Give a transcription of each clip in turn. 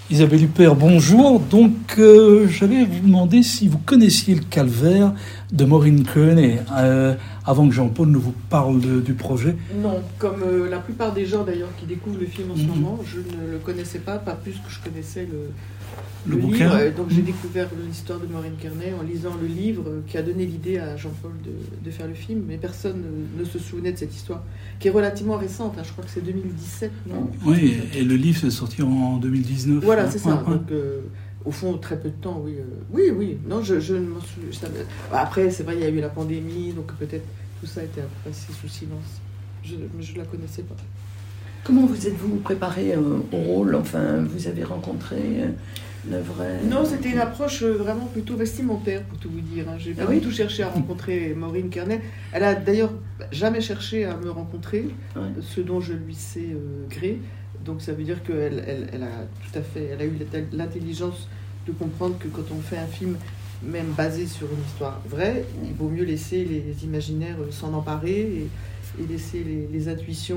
Isabelle Huppert, bonjour. Donc, j'allais vous demander si vous connaissiez le calvaire de Maureen Kearney, avant que Jean-Paul ne vous parle du projet. Non, comme la plupart des gens d'ailleurs qui découvrent le film en ce moment, je ne le connaissais pas plus que je connaissais le bouquin. livre. Donc j'ai découvert l'histoire de Maureen Kearney en lisant le livre qui a donné l'idée à Jean-Paul de faire le film, mais personne ne se souvenait de cette histoire, qui est relativement récente, hein, je crois que c'est 2017, non ? Oui, et le livre s'est sorti en 2019. Voilà, c'est ça. Donc, au fond, très peu de temps, oui. Oui. Non, je ne m'en souviens. Après, c'est vrai, il y a eu la pandémie, donc peut-être tout ça a été passé sous silence. Je ne la connaissais pas. Comment vous êtes-vous préparé au rôle ? Enfin, vous avez rencontré le vrai... Non, c'était une approche vraiment plutôt vestimentaire, pour tout vous dire. J'ai pas du tout cherché à rencontrer Maureen Kearney. Elle a d'ailleurs jamais cherché à me rencontrer, ce dont je lui sais gré. Donc ça veut dire qu'elle a eu l'intelligence de comprendre que quand on fait un film, même basé sur une histoire vraie, il vaut mieux laisser les imaginaires s'en emparer et laisser les intuitions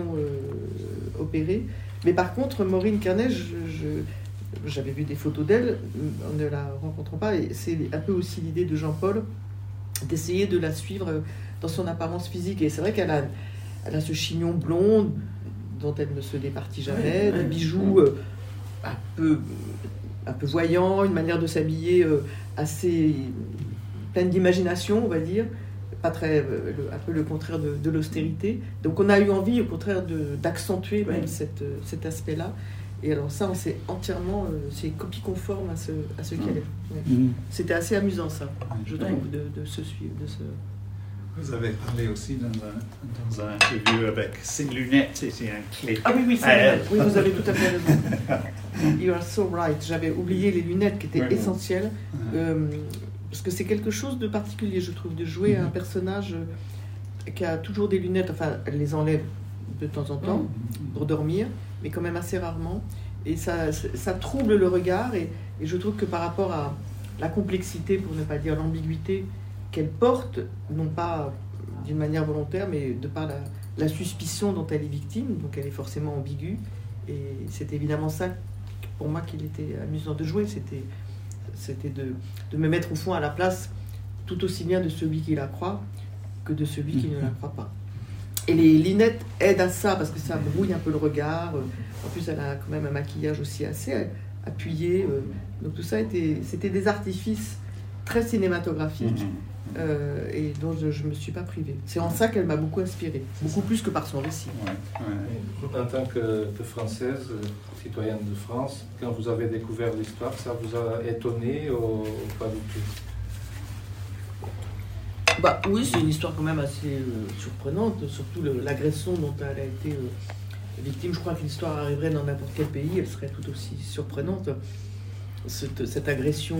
opérer. Mais par contre, Maureen Kearney, j'avais vu des photos d'elle, en ne la rencontrant pas, et c'est un peu aussi l'idée de Jean-Paul d'essayer de la suivre dans son apparence physique. Et c'est vrai qu'elle a ce chignon blond dont elle ne se départit jamais, des bijoux un peu voyants, une manière de s'habiller assez pleine d'imagination, on va dire, pas très, un peu le contraire de l'austérité. Donc on a eu envie, au contraire, d'accentuer même cet aspect-là. Et alors ça, on s'est entièrement, c'est copie conforme à ce qu'elle est. Ouais. C'était assez amusant, ça, je trouve, de se suivre, de se... Vous avez parlé aussi dans un interview avec ses lunettes, c'est un clé. Ah oui, c'est vrai. Oui, vous avez tout à fait raison. You are so right. J'avais oublié les lunettes qui étaient essentielles. Parce que c'est quelque chose de particulier, je trouve, de jouer un personnage qui a toujours des lunettes. Enfin, elle les enlève de temps en temps pour dormir, mais quand même assez rarement. Et ça trouble le regard. Et je trouve que par rapport à la complexité, pour ne pas dire l'ambiguïté, qu'elle porte, non pas d'une manière volontaire, mais de par la suspicion dont elle est victime, donc elle est forcément ambiguë. Et c'est évidemment ça, pour moi, qu'il était amusant de jouer. C'était de me mettre au fond à la place tout aussi bien de celui qui la croit que de celui qui ne la croit pas. Et les lunettes aident à ça, parce que ça brouille un peu le regard. En plus, elle a quand même un maquillage aussi assez appuyé. Donc tout ça, c'était des artifices très cinématographiques. Et dont je ne me suis pas privée. C'est en ça qu'elle m'a beaucoup inspirée, beaucoup plus que par son récit. En tant que Française, citoyenne de France, quand vous avez découvert l'histoire, ça vous a étonné ou pas du tout ? Oui, c'est une histoire quand même assez surprenante, surtout l'agression dont elle a été victime. Je crois que l'histoire arriverait dans n'importe quel pays, elle serait tout aussi surprenante. Cette agression...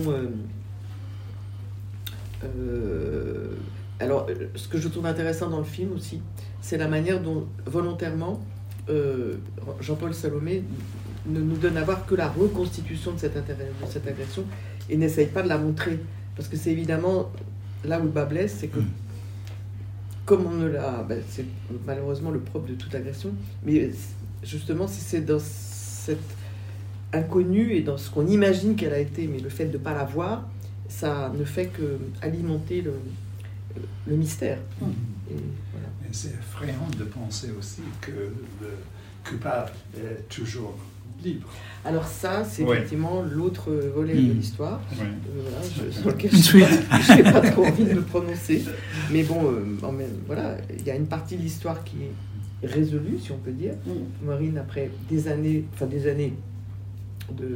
alors, ce que je trouve intéressant dans le film aussi, c'est la manière dont, volontairement, Jean-Paul Salomé ne nous donne à voir que la reconstitution de cette agression et n'essaye pas de la montrer. Parce que c'est évidemment là où le bas blesse, c'est que, comme on ne l'a... c'est malheureusement le propre de toute agression, mais justement, c'est dans cet inconnu et dans ce qu'on imagine qu'elle a été, mais le fait de ne pas la voir, ça ne fait qu'alimenter le mystère. Et voilà. Mais c'est effrayant de penser aussi que le coupable est toujours libre. Alors ça, c'est effectivement l'autre volet de l'histoire, sur lequel je n'ai pas trop envie de me prononcer. Mais bon, voilà, il y a une partie de l'histoire qui est résolue, si on peut dire. Maureen, après des années de...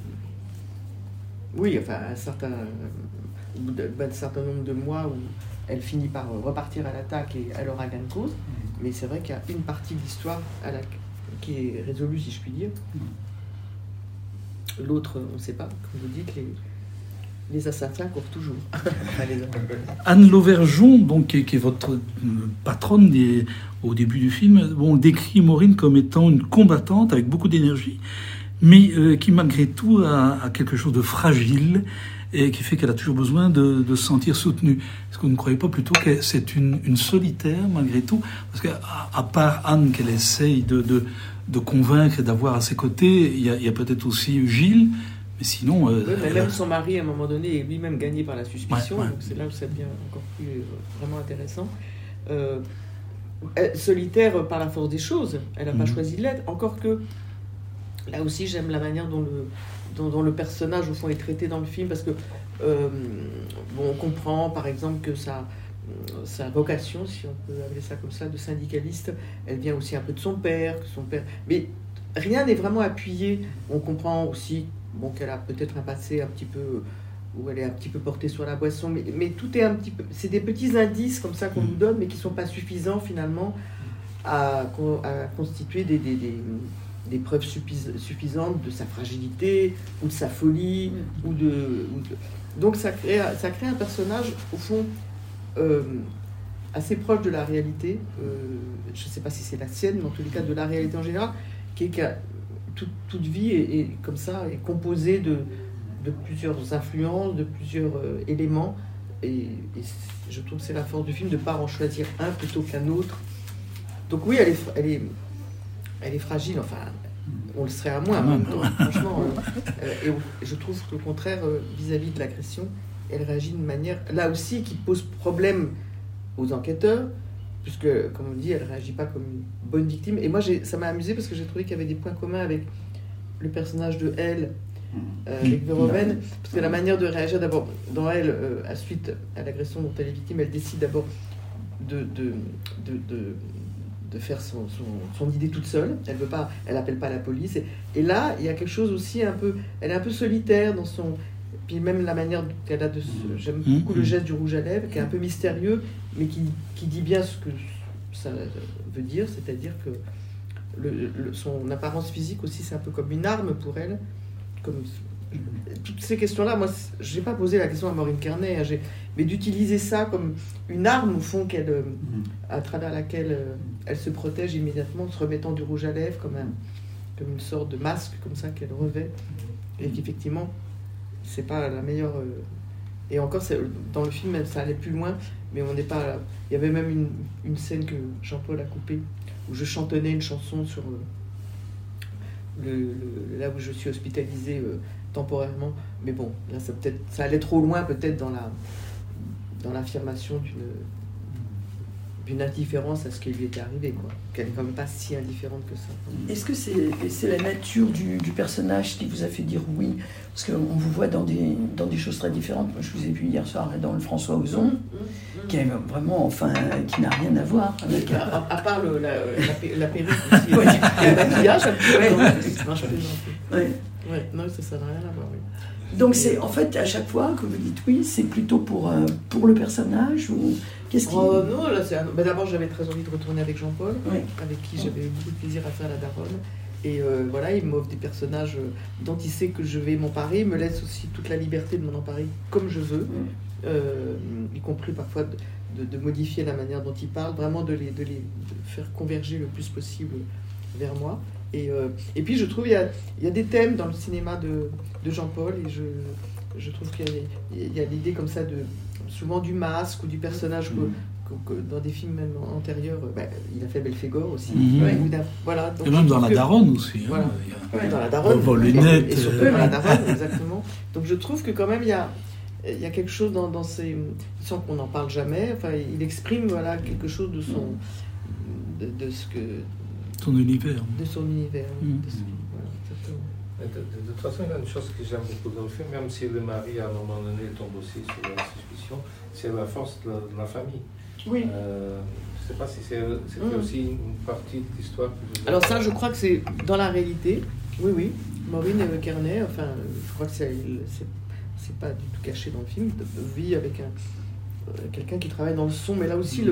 Oui, enfin, un certain nombre de mois où elle finit par repartir à l'attaque et elle aura gain de cause. Mais c'est vrai qu'il y a une partie de l'histoire qui est résolue, si je puis dire. L'autre, on ne sait pas. Comme vous dites, les assassins courent toujours. Anne Lauvergeon, donc, qui est votre patronne au début du film, décrit Maureen comme étant une combattante avec beaucoup d'énergie, mais qui malgré tout a quelque chose de fragile et qui fait qu'elle a toujours besoin de se sentir soutenue. Est-ce que vous ne croyez pas plutôt que c'est une solitaire malgré tout? Parce qu'à part Anne qu'elle essaye de convaincre et d'avoir à ses côtés, il y a peut-être aussi Gilles, mais sinon... Oui, mais même son mari, à un moment donné, est lui-même gagné par la suspicion, ouais. donc c'est là où ça devient encore plus vraiment intéressant. Solitaire par la force des choses, elle n'a pas choisi de l'être, encore que, là aussi j'aime la manière dont le personnage au fond est traité dans le film, parce que on comprend par exemple que sa vocation, si on peut appeler ça comme ça, de syndicaliste, elle vient aussi un peu de son père, mais rien n'est vraiment appuyé. On comprend aussi qu'elle a peut-être un passé un petit peu, où elle est un petit peu portée sur la boisson, mais tout est un petit peu, c'est des petits indices comme ça qu'on nous donne, mais qui ne sont pas suffisants finalement à constituer des preuves suffisantes de sa fragilité ou de sa folie donc ça crée un personnage au fond assez proche de la réalité, je ne sais pas si c'est la sienne, mais en tous les cas de la réalité en général, qui est que toute vie est comme ça, est composée de plusieurs influences, de plusieurs éléments, et je trouve que c'est la force du film de ne pas en choisir un plutôt qu'un autre. Donc oui, elle est fragile, enfin, on le serait à moins, en même temps, franchement. Et je trouve qu'au contraire, vis-à-vis de l'agression, elle réagit d'une manière, là aussi, qui pose problème aux enquêteurs, puisque, comme on dit, elle ne réagit pas comme une bonne victime. Et moi, ça m'a amusé parce que j'ai trouvé qu'il y avait des points communs avec le personnage de Elle, avec Verhoeven, parce que la manière de réagir, d'abord, dans Elle, à suite à l'agression dont elle est victime, elle décide d'abord de faire son idée toute seule. Elle appelle pas la police. Et là, il y a quelque chose aussi elle est un peu solitaire dans son... Puis même la manière qu'elle a de... J'aime beaucoup le geste du rouge à lèvres, qui est un peu mystérieux, mais qui dit bien ce que ça veut dire, c'est-à-dire que son apparence physique aussi, c'est un peu comme une arme pour elle. Toutes ces questions-là, moi, je n'ai pas posé la question à Maureen Kerney, mais d'utiliser ça comme une arme, au fond, à travers laquelle elle se protège immédiatement, en se remettant du rouge à lèvres, comme une sorte de masque, comme ça, qu'elle revêt, et qu'effectivement, c'est pas la meilleure... Et encore, dans le film, ça allait plus loin, mais on n'est pas... Il y avait même une scène que Jean-Paul a coupée, où je chantonnais une chanson sur là où je suis hospitalisée temporairement. Mais bon, là, ça allait trop loin, peut-être, dans l'affirmation d'une indifférence à ce qui lui était arrivé, quoi. Qu'elle n'est quand même pas si indifférente que ça. Est-ce que c'est la nature du personnage qui vous a fait dire oui? Parce qu'on vous voit dans des choses très différentes. Moi, je vous ai vu hier soir dans le François Ozon, qui est vraiment, enfin, qui n'a rien à voir avec... À part la perruque aussi, le maquillage, un petit peu. Non, je plaisante. Non, ça n'a rien à voir, oui. Donc c'est en fait à chaque fois que vous dites oui, c'est plutôt pour le personnage ou qu'est-ce qui... non, là c'est d'abord j'avais très envie de retourner avec Jean-Paul, avec qui j'avais eu beaucoup de plaisir à faire La Daronne. Et voilà, il m'offre des personnages dont il sait que je vais m'emparer, il me laisse aussi toute la liberté de m'en emparer comme je veux, y compris parfois de modifier la manière dont il parle, vraiment de les faire converger le plus possible vers moi. Et puis je trouve il y a des thèmes dans le cinéma de Jean-Paul, et je trouve qu'il y a l'idée comme ça souvent du masque ou du personnage que dans des films même antérieurs, il a fait Belphégor aussi. Voilà, donc et même dans La Daronne aussi. Voilà. Hein, dans La Daronne. Lunettes. Et surtout dans La Daronne, exactement. Donc je trouve que quand même il y a quelque chose dans ces... sans qu'on n'en parle jamais, enfin il exprime quelque chose de son... de ce que... Son univers. De son univers. Voilà, exactement. De toute façon, il y a une chose que j'aime beaucoup dans le film, même si le mari à un moment donné tombe aussi sur la suspicion, c'est la force de la famille. Oui. Je ne sais pas si c'était aussi une partie de l'histoire. Alors ça, je crois que c'est dans la réalité. Oui. Maureen Kerney, enfin, je crois que c'est pas du tout caché dans le film, vit avec quelqu'un qui travaille dans le son, mais là aussi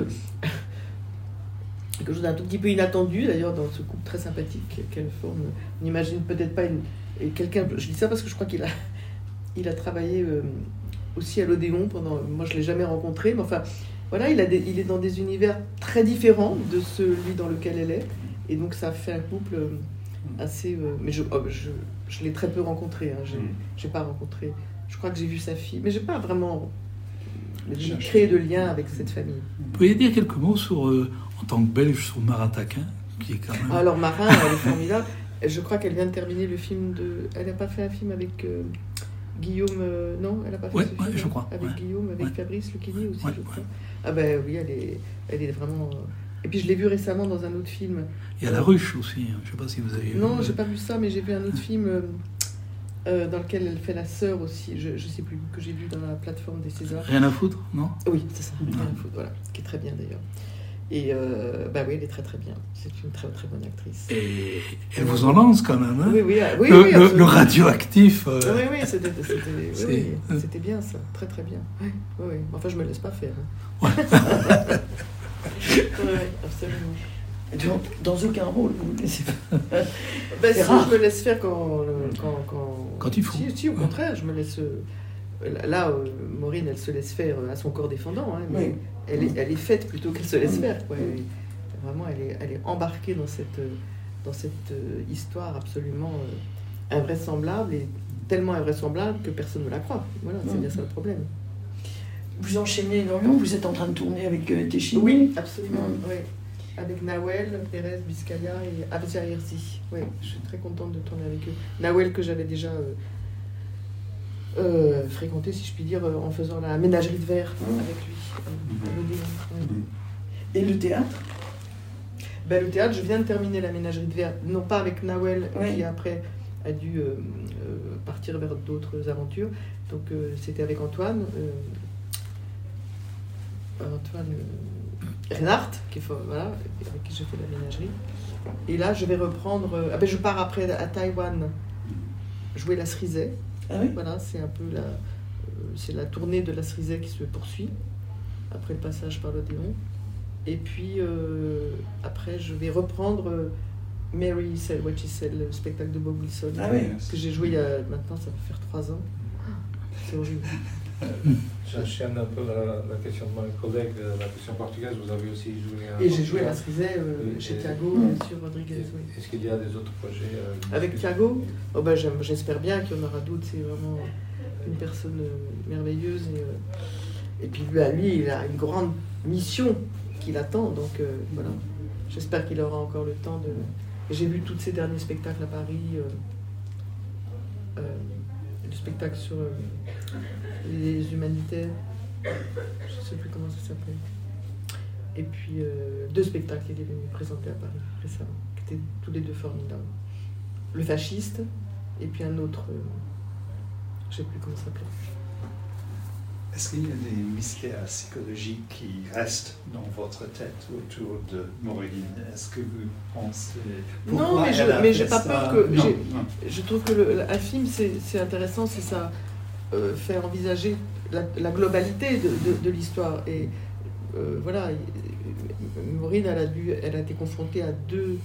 quelque chose d'un tout petit peu inattendu, d'ailleurs, dans ce couple très sympathique qu'elle forme. On n'imagine peut-être pas quelqu'un... Je dis ça parce que je crois qu'il a travaillé aussi à l'Odéon pendant... Moi, je ne l'ai jamais rencontré, mais enfin, voilà, il est dans des univers très différents de celui dans lequel elle est, et donc ça fait un couple assez... mais je l'ai très peu rencontré. Hein. J'ai pas rencontré. Je crois que j'ai vu sa fille, mais j'ai pas vraiment créé de lien avec cette famille. Vous pouvez dire quelques mots sur, en tant que Belge, sur Marat Taquin, qui est quand même... Alors Marin, elle est formidable. Je crois qu'elle vient de terminer le film de... Elle n'a pas fait un film avec Guillaume... non, elle n'a pas fait ce film je crois. Avec Guillaume, avec Fabrice Lucchini aussi, je crois. Ouais. Ah ben oui, elle est vraiment... Et puis je l'ai vue récemment dans un autre film. Il y a La Ruche aussi, hein. Je ne sais pas si vous avez... Non, j'ai pas vu ça, mais j'ai vu un autre film dans lequel elle fait la sœur aussi, je sais plus, que j'ai vu dans la plateforme des Césars. Rien à foutre, non? Oui, c'est ça, Rien à foutre, voilà, qui est très bien d'ailleurs. Et bah oui, elle est très très bien. C'est une très très bonne actrice. Et elle vous en lance quand même, hein? Oui, le radioactif. Oui, c'était bien ça, très très bien. Oui. Enfin, je me laisse pas faire. Hein. Oui, absolument. Dans aucun rôle, vous ne laissez pas. Si, je me laisse faire quand il faut. Si, au contraire, je me laisse. Là, Maureen, elle se laisse faire à son corps défendant, hein, mais elle est faite plutôt qu'elle se laisse faire. Quoi. Vraiment, elle est embarquée dans cette histoire absolument invraisemblable, et tellement invraisemblable que personne ne la croit. Voilà, c'est bien ça le problème. Vous enchaînez énormément, vous êtes en train de tourner avec Téchine. Oui, absolument. Oui. Avec Nawel, Pérez, Biscaya et Abzia Hirsi. Oui, je suis très contente de tourner avec eux. Nawel, que j'avais déjà fréquenté, si je puis dire, en faisant la ménagerie de verre avec lui. Et le théâtre? Le théâtre, je viens de terminer la ménagerie de verre, non pas avec Nawel, qui après a dû partir vers d'autres aventures. Donc c'était avec Antoine Reinhardt, voilà, avec qui j'ai fait la ménagerie. Et là, je vais reprendre... je pars après à Taïwan jouer la Cerisay. Ah oui? Voilà, c'est un peu c'est la tournée de la Cerisay qui se poursuit, après le passage par l'Odéon. Et puis, après, je vais reprendre Mary Said What She Said, le spectacle de Bob Wilson, que j'ai joué maintenant, ça va faire 3 ans. C'est horrible. J'enchaîne un peu la question de mon collègue, la question portugaise. Vous avez aussi joué à... Et j'ai joué à la Cerisay chez Thiago, bien sûr, Rodriguez. Oui. Est-ce qu'il y a des autres projets avec Thiago? J'espère bien qu'il y en aura d'autres. C'est vraiment une personne merveilleuse. Et puis lui, il a une grande mission qui l'attend. Donc voilà, j'espère qu'il aura encore le temps de... J'ai vu tous ces derniers spectacles à Paris. Le spectacle sur les humanitaires, je ne sais plus comment ça s'appelle. Et puis 2 spectacles qu'il est venu présenter à Paris récemment, qui étaient tous les 2 formidables. Le fasciste, et puis un autre, je ne sais plus comment ça s'appelait. Est-ce qu'il y a des mystères psychologiques qui restent dans votre tête autour de Maureen? Est-ce que vous pensez... Non, mais j'ai pas peur que... Je trouve que un film, c'est intéressant si ça fait envisager la globalité de l'histoire. Et voilà, Maureen, elle a été confrontée à 2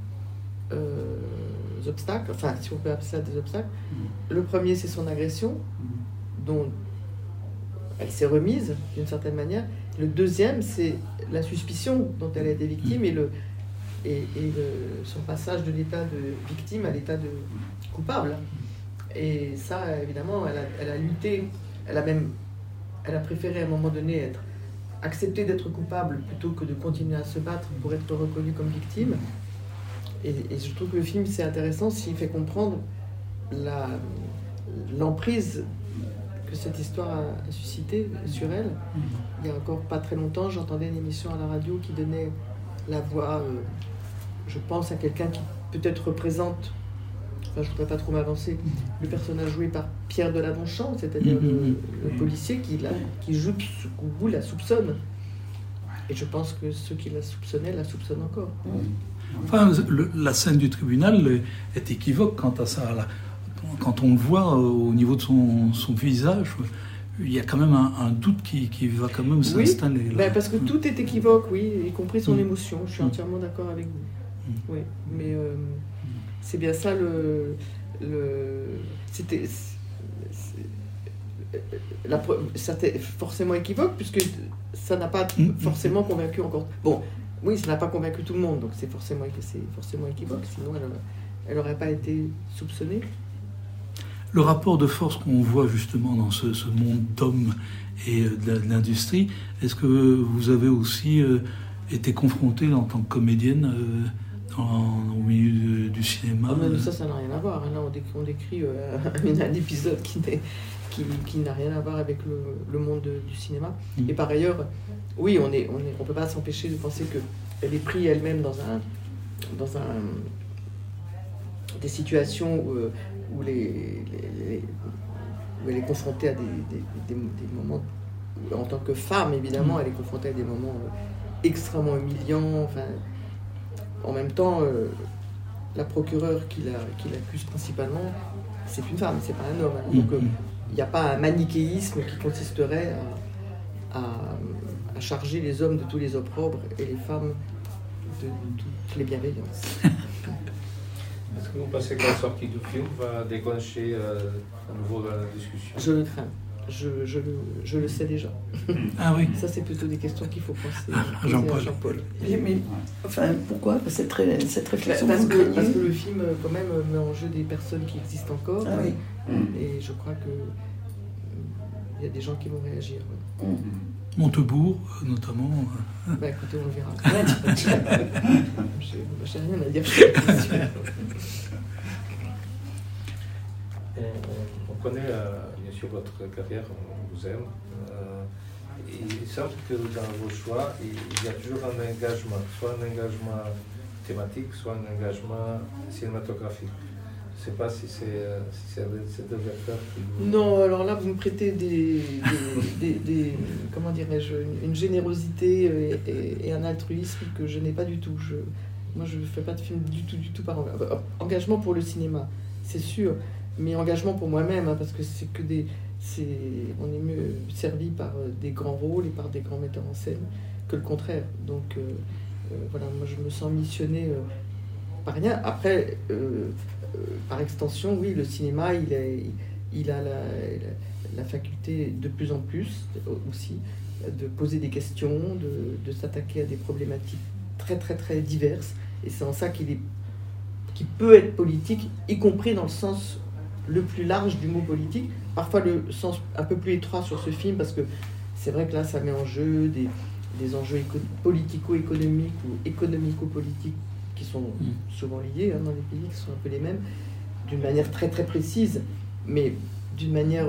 obstacles, enfin, si on peut appeler ça des obstacles. Le premier, c'est son agression, dont... elle s'est remise d'une certaine manière. Le deuxième, c'est la suspicion dont elle a été victime et son passage de l'état de victime à l'état de coupable. Et ça, évidemment, elle a lutté, elle a préféré à un moment donné accepter d'être coupable plutôt que de continuer à se battre pour être reconnue comme victime. Et je trouve que le film, c'est intéressant s'il fait comprendre l'emprise que cette histoire a suscité sur elle. Il y a encore pas très longtemps, j'entendais une émission à la radio qui donnait la voix, je pense à quelqu'un qui peut-être représente, enfin je ne voudrais pas trop m'avancer, le personnage joué par Pierre Deladonchamp, c'est-à-dire le policier qui jusqu'au la soupçonne. Et je pense que ceux qui la soupçonnaient la soupçonnent encore. Enfin, la scène du tribunal est équivoque quant à ça. Quand on le voit au niveau de son visage, il y a quand même un doute qui va quand même s'installer. Parce que tout est équivoque, oui, y compris son émotion. Je suis entièrement d'accord avec vous. Oui, mais c'est bien ça c'était forcément équivoque, puisque ça n'a pas forcément convaincu encore... Bon, oui, ça n'a pas convaincu tout le monde, donc c'est forcément équivoque, sinon elle n'aurait pas été soupçonnée. Le rapport de force qu'on voit justement dans ce monde d'hommes et de l'industrie, est-ce que vous avez aussi été confrontée en tant que comédienne au milieu du cinéma? Mais ça n'a rien à voir. Là, on décrit un épisode qui n'a rien à voir avec le monde du cinéma. Et par ailleurs, oui, on peut pas s'empêcher de penser qu'elle est prise elle-même dans des situations où elle est confrontée à des moments, en tant que femme évidemment, elle est confrontée à des moments extrêmement humiliants. Enfin, en même temps, la procureure qui l'accuse principalement, c'est une femme, c'est pas un homme. Donc il n'y a pas un manichéisme qui consisterait à charger les hommes de tous les opprobres et les femmes de toutes les bienveillances. Est-ce que vous pensez que la sortie du film va déclencher à nouveau la discussion? Je le crains. Je le sais déjà. Ah oui. Ça, c'est plutôt des questions qu'il faut penser à Jean-Paul. Mais enfin, pourquoi cette réflexion? Parce que le film, quand même, met en jeu des personnes qui existent encore. Ah oui. Et je crois que il y a des gens qui vont réagir. Ouais. Montebourg, notamment. Bah écoutez, on le verra. J'ai rien à dire. On connaît bien sûr votre carrière, on vous aime. Il semble que dans vos choix, il y a toujours un engagement, soit un engagement thématique, soit un engagement cinématographique. Je ne sais pas si c'est ces deux vecteurs qui vous... Non, alors là, vous me prêtez comment dirais-je, une générosité et un altruisme que je n'ai pas du tout. Moi, je ne fais pas de film du tout par engagement pour le cinéma, c'est sûr, mais engagement pour moi-même, hein, parce que on est mieux servi par des grands rôles et par des grands metteurs en scène que le contraire. Donc, voilà, moi, je me sens missionnée par rien. Après... par extension, oui, le cinéma, il a la faculté de plus en plus aussi de poser des questions, de s'attaquer à des problématiques très très très diverses. Et c'est en ça qu'il peut être politique, y compris dans le sens le plus large du mot politique. Parfois le sens un peu plus étroit sur ce film, parce que c'est vrai que là, ça met en jeu des enjeux politico-économiques ou économico-politiques qui sont souvent liés dans les pays, qui sont un peu les mêmes, d'une manière très très précise, mais d'une manière,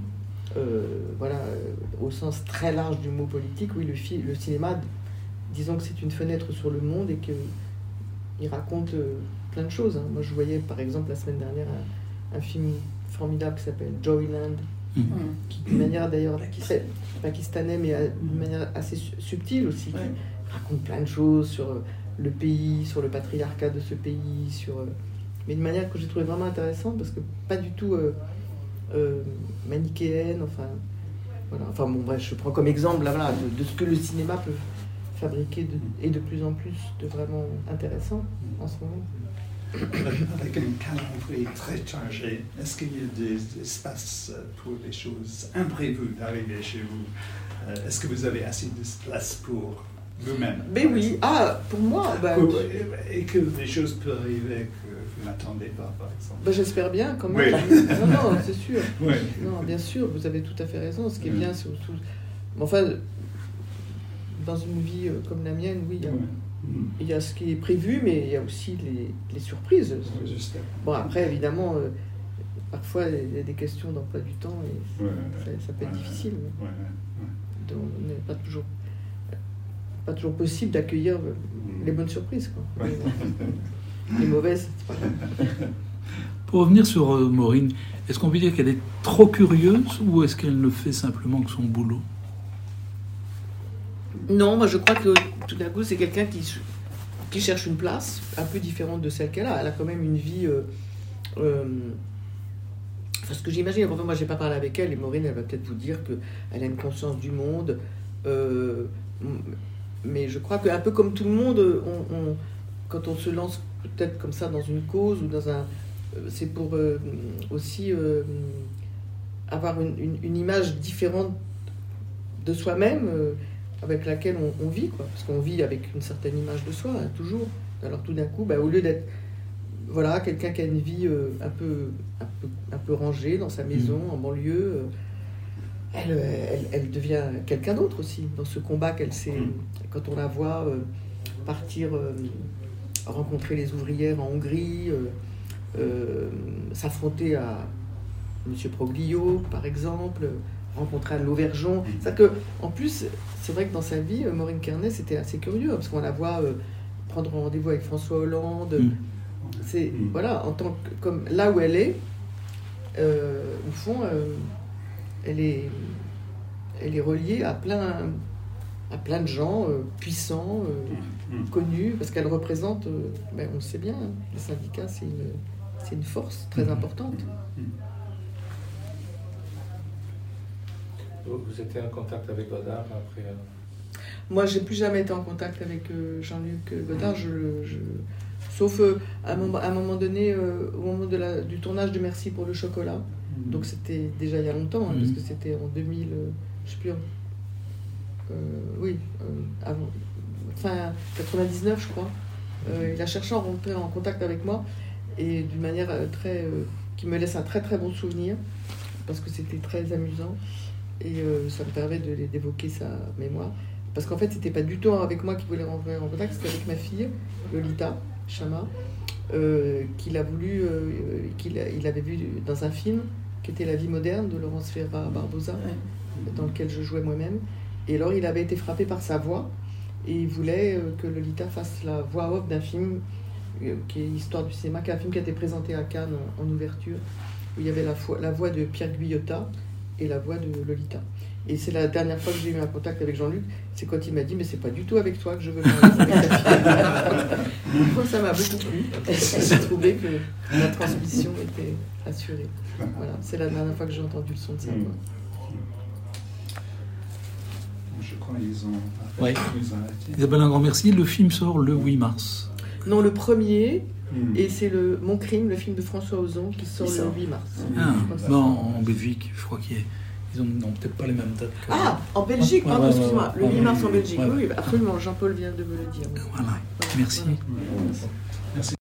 au sens très large du mot politique. Oui, le cinéma, disons que c'est une fenêtre sur le monde et qu'il raconte plein de choses. Moi, je voyais par exemple la semaine dernière un film formidable qui s'appelle Joyland, qui d'une manière d'ailleurs très pakistanais, mais d'une manière assez subtile aussi, qui raconte plein de choses sur le pays, sur le patriarcat de ce pays, mais de manière que j'ai trouvé vraiment intéressante, parce que pas du tout manichéenne, enfin bon, bref, je prends comme exemple là, voilà, de ce que le cinéma peut fabriquer et de plus en plus de vraiment intéressant en ce moment. Avec un calendrier très chargé, est-ce qu'il y a des espaces pour les choses imprévues d'arriver chez vous? Est-ce que vous avez assez de place pour vous-même? Mais oui, pour moi... et que des choses peuvent arriver que vous n'attendez pas, par exemple. J'espère bien, quand même. Oui. Non, c'est sûr. Oui. Non, bien sûr, vous avez tout à fait raison. Ce qui est bien, surtout... Enfin, dans une vie comme la mienne, oui, il y a ce qui est prévu, mais il y a aussi les surprises. Bon, après, évidemment, parfois, il y a des questions d'emploi du temps, et ça peut être difficile. Donc, on n'est pas toujours possible d'accueillir les bonnes surprises, quoi. Les mauvaises, c'est pas grave. Pour revenir sur Maureen, est-ce qu'on peut dire qu'elle est trop curieuse, ou est-ce qu'elle ne fait simplement que son boulot? Non, moi je crois que tout d'un coup c'est quelqu'un qui cherche une place un peu différente de celle qu'elle a. Elle a quand même une vie... ce que j'imagine, enfin, moi j'ai pas parlé avec elle, et Maureen elle va peut-être vous dire qu'elle a une conscience du monde, mais je crois qu'un peu comme tout le monde, quand on se lance peut-être comme ça dans une cause ou dans un... c'est pour aussi avoir une image différente de soi-même, avec laquelle on vit, quoi. Parce qu'on vit avec une certaine image de soi, toujours. Alors tout d'un coup, au lieu d'être quelqu'un qui a une vie un peu peu rangée dans sa maison, en banlieue, elle devient quelqu'un d'autre aussi, dans ce combat qu'elle s'est... Quand on la voit partir, rencontrer les ouvrières en Hongrie, s'affronter à M. Proglio, par exemple, rencontrer Anne Lauvergeon. C'est-à-dire que, en plus, c'est vrai que dans sa vie, Maureen Kerney, c'était assez curieux, parce qu'on la voit prendre rendez-vous avec François Hollande. C'est, voilà, en tant que, comme là où elle est, au fond, elle est reliée à plein de gens puissants, connus, parce qu'elle représente, on le sait bien, les syndicats, c'est une force très importante. Vous étiez en contact avec Godard après Moi, j'ai plus jamais été en contact avec Jean-Luc Godard, sauf à un moment donné, au moment du tournage de Merci pour le chocolat. Donc c'était déjà il y a longtemps, parce que c'était en 2000, je sais plus, avant, fin 99 je crois. Il a cherché à rentrer en contact avec moi, et d'une manière qui me laisse un très très bon souvenir, parce que c'était très amusant, et ça me permet d'évoquer sa mémoire. Parce qu'en fait, c'était pas du tout avec moi qu'il voulait rentrer en contact, c'était avec ma fille, Lolita Chama, qu'il avait vu dans un film qui était La vie moderne de Laurence Ferrara Barbosa, dans lequel je jouais moi-même. Et alors, il avait été frappé par sa voix, et il voulait que Lolita fasse la voix off d'un film qui est Histoire du cinéma, qui est un film qui a été présenté à Cannes en ouverture, où il y avait la voix de Pierre Guyotat et la voix de Lolita. Et c'est la dernière fois que j'ai eu un contact avec Jean-Luc, c'est quand il m'a dit « mais c'est pas du tout avec toi que je veux parler avec ta fille ». Moi, ça m'a beaucoup plu. J'ai trouvé que la transmission était assurée. Voilà, c'est la dernière fois que j'ai entendu le son de sa voix. Je crois qu'ils ont... Ouais. Isabelle, un grand merci. Le film sort le 8 mars. Non, le premier, et c'est Mon crime, le film de François Ozon, qui sort le 8 mars. En Belgique, je crois qu'ils n'ont peut-être pas les mêmes dates. En Belgique, pardon, excuse-moi. Le 8 mars en Belgique, oui, absolument, Jean-Paul vient de me le dire. Voilà, merci. Merci.